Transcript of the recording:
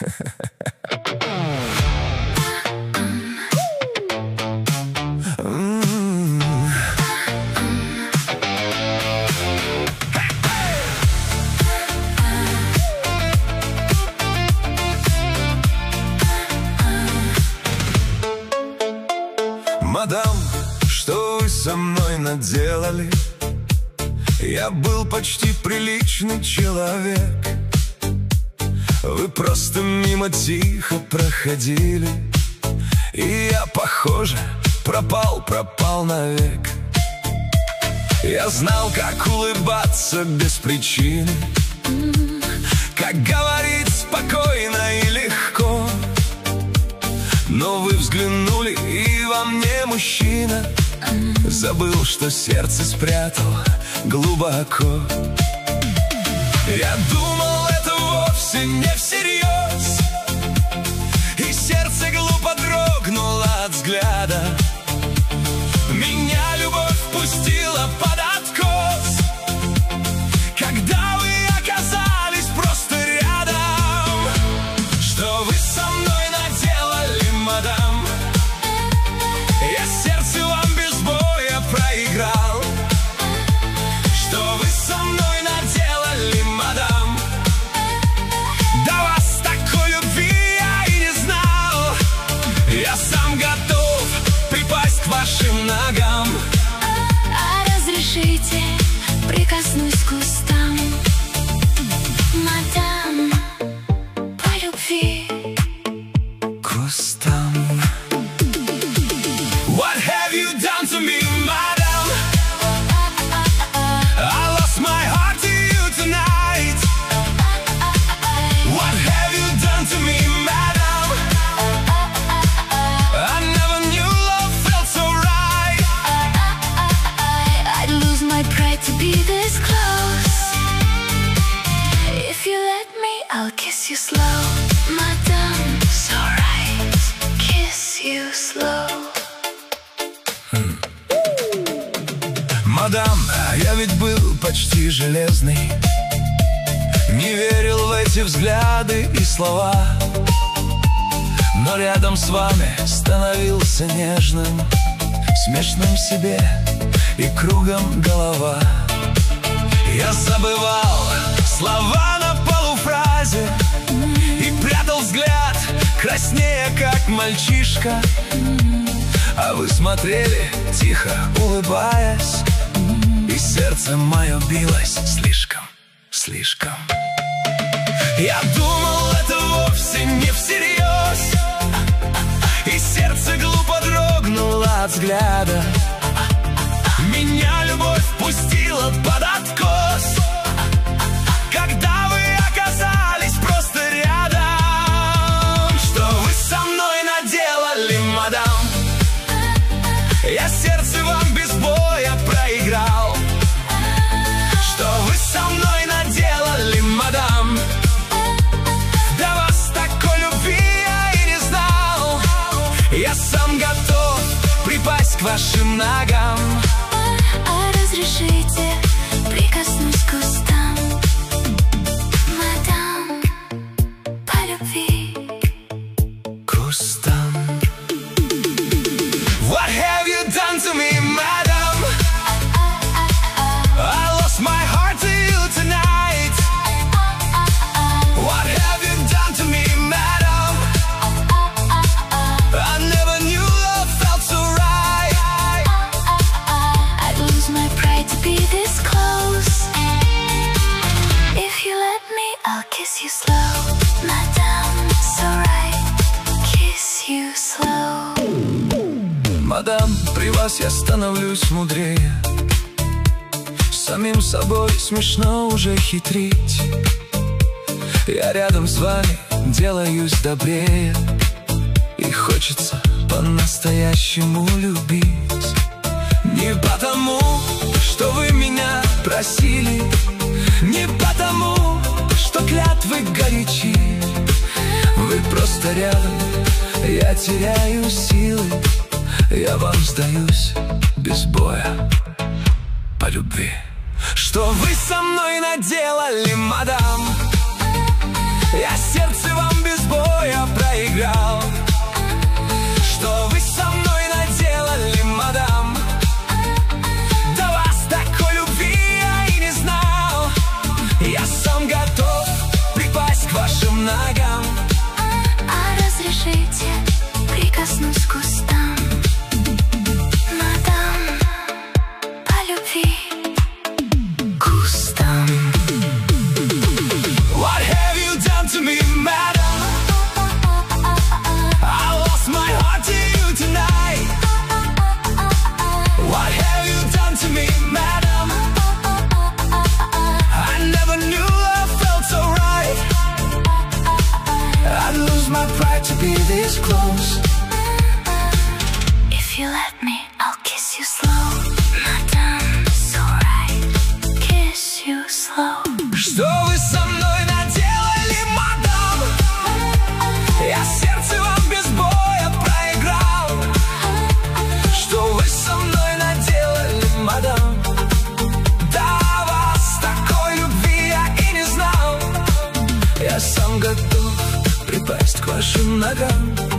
Мадам, что вы со мной наделали? Я был почти приличный человек. Вы просто мимо тихо проходили, и я, похоже, пропал навек. Я знал, как улыбаться без причины, как говорить спокойно и легко. Но вы взглянули, и во мне мужчина забыл, что сердце спрятал глубоко. Я думал, это вовсе не всерьез, и сердце глупо дрогнуло от взгляда. Меня любовь пустила под откос, когда вы оказались просто рядом. Что вы со мной наделали, мадам? Я сердце вам без боя проиграл. Что вы со мной наделали, мадам? До вас такой любви я и не знал. Я сам готов припасть к вашим ногам. Разрешите, прикоснусь к устам, мадам, по любви. К устам. What have you done to me, madam? I lost my heart to you tonight. What have you done to me, madam? I never knew love felt so right. I'd lose my pride to be this close. If you let me, I'll kiss you slow, madam. It's alright, kiss you slow. Мадам, я ведь был почти железный, не верил в эти взгляды и слова, но рядом с вами становился нежным, смешным себе и кругом голова. Я забывал слова на полуфразе и прятал взгляд, краснея как мальчишка. А вы смотрели, тихо улыбаясь, и сердце мое билось слишком. Я думал, это вовсе не всерьез, и сердце глупо дрогнуло от взгляда. Меня любовь пустила под откос, когда вы оказались просто рядом. Что вы со мной наделали, мадам? Я сердце вам без боя проиграл. Что вы со мной наделали, мадам? До вас такой любви я и не знал. Я сам готов припасть к вашим ногам. Разрешите, прикоснусь к устам, мадам, по любви. К устам. What have you done to me, madam? I lost my heart to you tonight. What have you done to me, madam? I never knew love felt so right. I'd lose my pride to be this close. If you let me, I'll kiss you slow, madam. It's alright, kiss you slow. Мадам, при вас я становлюсь мудрее, самим собой смешно уже хитрить. Я рядом с вами делаюсь добрее, и хочется по-настоящему любить. Не потому, что вы меня просили, не потому, что клятвы горячи. Вы просто рядом, я теряю силы, я вам сдаюсь без боя по любви. Что вы со мной наделали, мадам? Я сердце вам без боя ногам. А разрешите прикоснусь к кустам, мадам, по любви кустам. What have you done to me, madam? I lost my heart to you tonight. What have you done to me, madam? I never knew love felt so right. I'd lose my pride to be this close. If you let me, I'll kiss you slow, madam, so right, kiss you slow. Что вы со мной наделали, мадам? Я сердце вам без боя проиграл. Что вы со мной наделали, мадам? Да вас такой любви я и не знал. Я сам готов припасть к вашим ногам.